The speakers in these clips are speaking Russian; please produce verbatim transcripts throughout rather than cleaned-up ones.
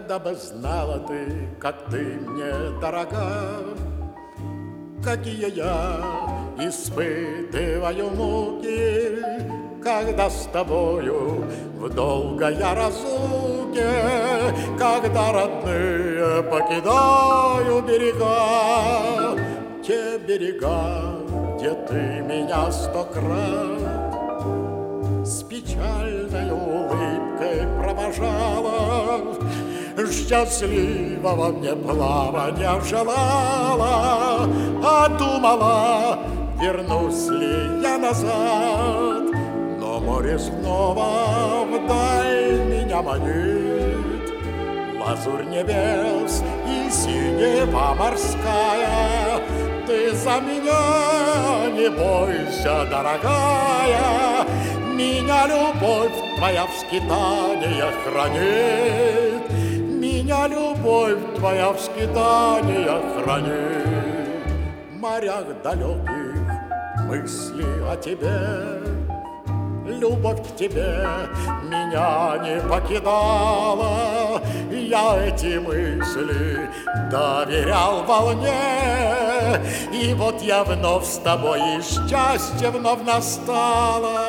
Когда бы знала ты, как ты мне дорога, какие я испытываю муки, когда с тобою в долгой разлуке, когда родные покидаю берега, те берега, где ты меня сто крат с печальной улыбкой провожала, счастливого мне плавания желала, а думала, вернусь ли я назад. Но море снова вдаль меня манит, лазурь небес и синева морская. Ты за меня не бойся, дорогая, меня любовь твоя в скитаниях хранит, меня любовь твоя в скитаниях хранит. В морях далеких мысли о тебе, любовь к тебе меня не покидала. Я эти мысли доверял волне, и вот я вновь с тобой, и счастье вновь настало.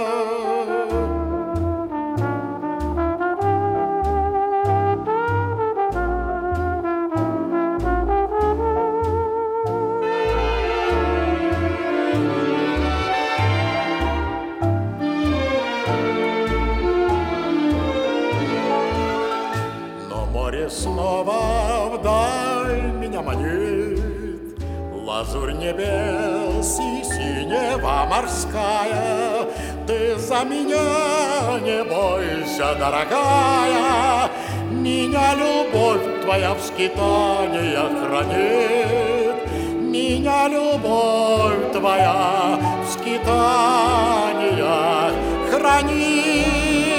Море снова вдаль меня манит, лазурь небес и синева морская. Ты за меня не бойся, дорогая, меня любовь твоя в скитаниях хранит, меня любовь твоя в скитаниях хранит.